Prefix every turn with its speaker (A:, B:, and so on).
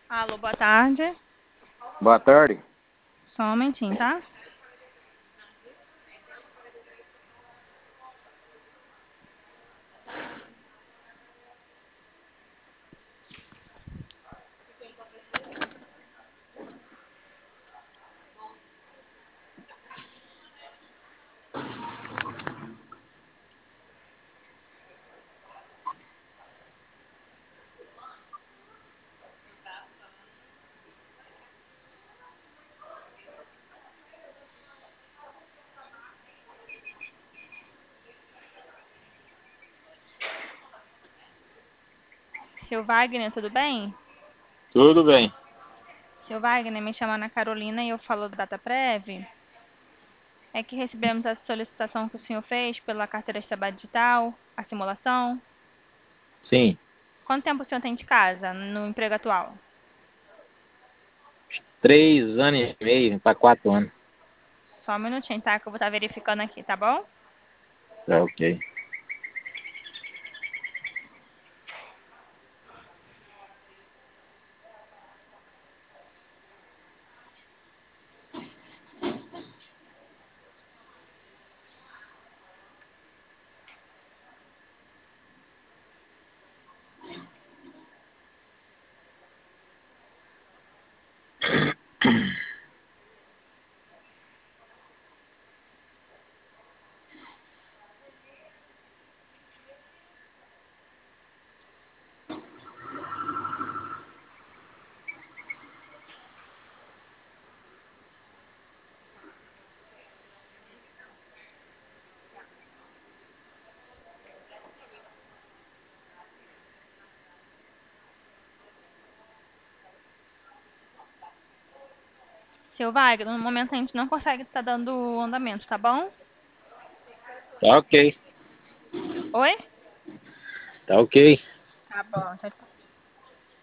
A: Alô, boa tarde.
B: Boa tarde.
A: Só um momentinho, tá? Seu Wagner, tudo bem?
B: Tudo bem.
A: Seu Wagner, me chama Ana Carolina e eu falo do DataPrev. É que recebemos a solicitação que o senhor fez pela carteira de trabalho digital, a simulação.
B: Sim,
A: Quanto tempo o senhor tem de casa no emprego atual?
B: 3 anos e meio para 4 anos.
A: Só um minutinho, tá? Que eu vou estar verificando aqui, tá bom?
B: Tá ok.
A: Seu Wagner, no momento a gente não consegue estar dando andamento, tá bom?
B: Tá ok.
A: Oi?
B: Tá ok.
A: Tá bom, tchau, tchau.